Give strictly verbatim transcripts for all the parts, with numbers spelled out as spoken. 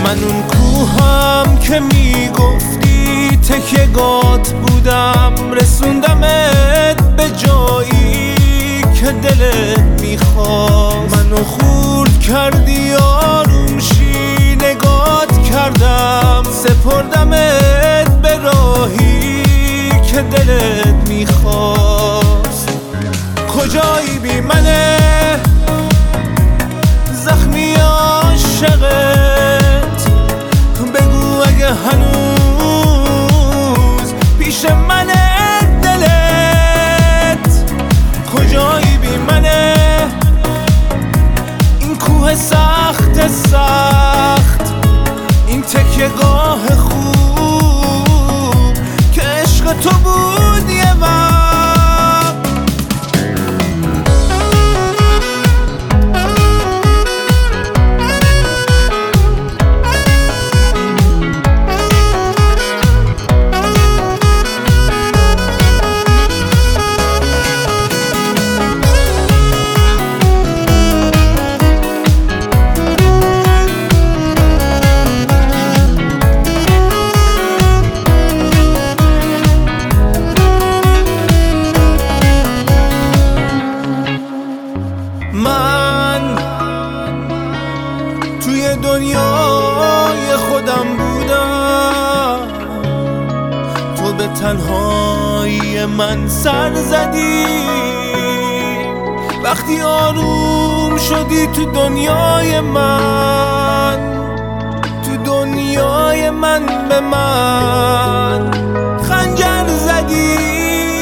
من اون کوهم که میگفتی تکیه‌گات بودم، رسوندمت به جایی که دلت میخواست. منو خورد کردی آروم شی نگات کردم، سپردمت به راهی که دلت میخواست. کجایی بی منه زخمی عاشقت، بگو اگه هنوز پیش منه دلت. کجایی بی منه این کوه سخت سخت، این تکیه‌گاه خوب که عشق تو بود یه وقت. من توی دنیای خودم بودم، تو به تنهایی من سر زدی. وقتی آروم شدی تو دنیای من، تو دنیای من به من خنجر زدی.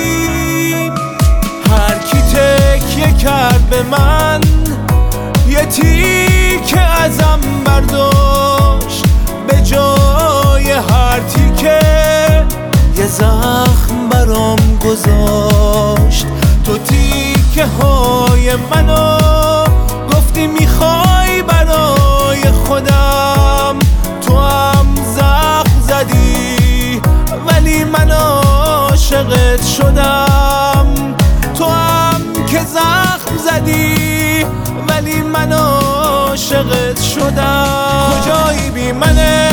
هر کی تکیه کرد به من یه تیکه ازم برداشت، به جای هر تیکه یه زخم برام گذاشت. تو تیکه های منو گفتی میخوای برای خودم، تو هم زخم زدی ولی من عاشقت شدم. تو هم که زخم زدی ولی من عاشقت شدم. کجایی بی منه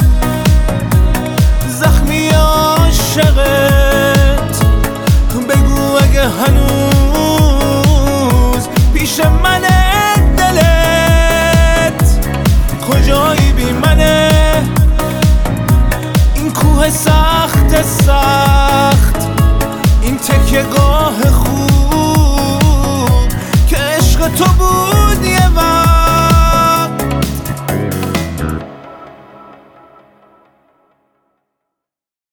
زخمی عاشقت، بگو اگه هنوز پیش منه دلت. کجایی بی منه این کوه سخت سخت، این تکیه‌گاه خوب